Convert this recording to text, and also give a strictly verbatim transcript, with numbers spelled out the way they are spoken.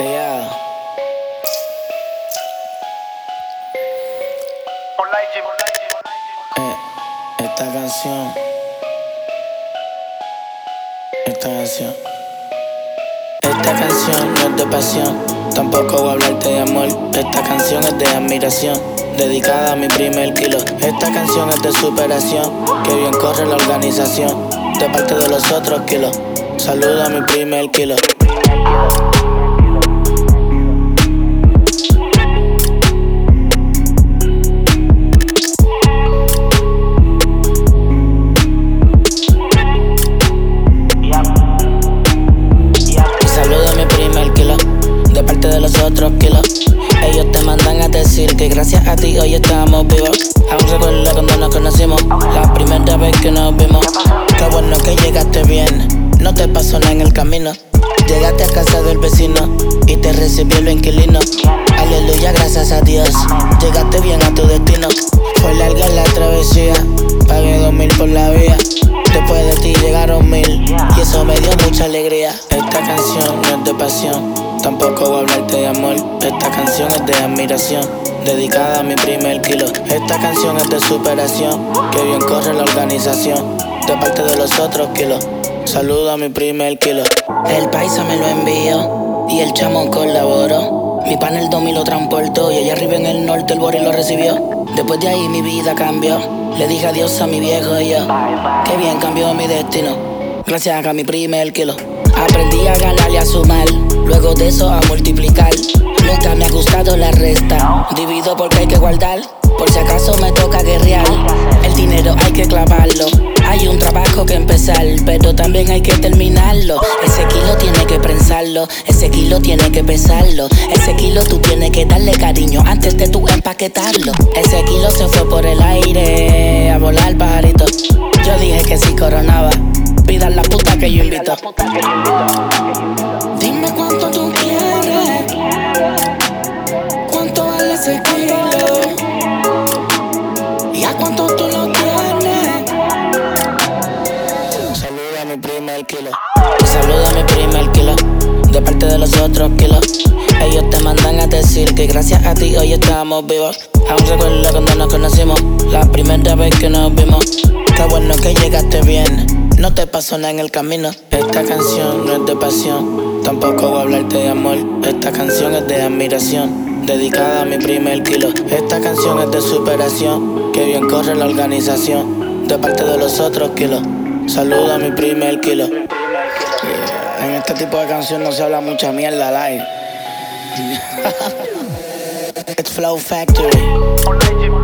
Yeah. Eh, esta canción, esta canción, esta canción no es de pasión, tampoco voy a hablarte de amor. Esta canción es de admiración, dedicada a mi primer kilo. Esta canción es de superación, que bien corre la organización, de parte de los otros kilos. Saludo a mi primer kilo. Otros kilos. Ellos te mandan a decir que gracias a ti hoy estamos vivos. Aún recuerdo cuando nos conocimos, la primera vez que nos vimos. Qué bueno que llegaste bien, no te pasó nada en el camino. Llegaste a casa del vecino y te recibió el inquilino. Aleluya, gracias a Dios, llegaste bien a tu destino. Fue larga la travesía, pagué dos mil por la vía. Después de ti llegaron mil y eso me dio mucha alegría. Esta canción no es de pasión, tampoco voy a hablarte de amor. Esta canción es de admiración, dedicada a mi primer kilo. Esta canción es de superación, que bien corre la organización, de parte de los otros kilos. Saludo a mi primer kilo. El paisa me lo envió y el chamo colaboró. Mi pana el domi lo transportó y allá arriba en el norte el bori lo recibió. Después de ahí mi vida cambió, le dije adiós a mi viejo y yo. Qué bien cambió mi destino, gracias a mi primer kilo. Aprendí a ganar y a sumar, luego de eso a multiplicar. Nunca me ha gustado la resta, divido porque hay que guardar. Por si acaso me toca guerrear, el dinero hay que clavarlo. Hay un trabajo que empezar, pero también hay que terminarlo. Ese kilo tiene que prensarlo, ese kilo tiene que pesarlo. Ese kilo tú tienes que darle cariño antes de tú empaquetarlo. Ese kilo se fue por el aire a volar pajarito. Yo dije que si coronaba, pidan la puta que yo invito. Dime cuánto tú quieres, cuánto vale ese kilo y a cuánto tú lo tienes. Saluda a mi primer kilo, saluda a mi primer kilo, de parte de los otros kilos. Ellos te mandan a decir que gracias a ti hoy estamos vivos. Aún recuerdo cuando nos conocimos, la primera vez que nos vimos. Qué bueno que llegaste bien, no te pasó nada en el camino. Esta canción no es de pasión, tampoco voy a hablarte de amor. Esta canción es de admiración, dedicada a mi primer kilo. Esta canción es de superación, que bien corre la organización, de parte de los otros kilos. Saludo a mi primer kilo. Yeah. En este tipo de canción no se habla mucha mierda live. It's Flow Factory.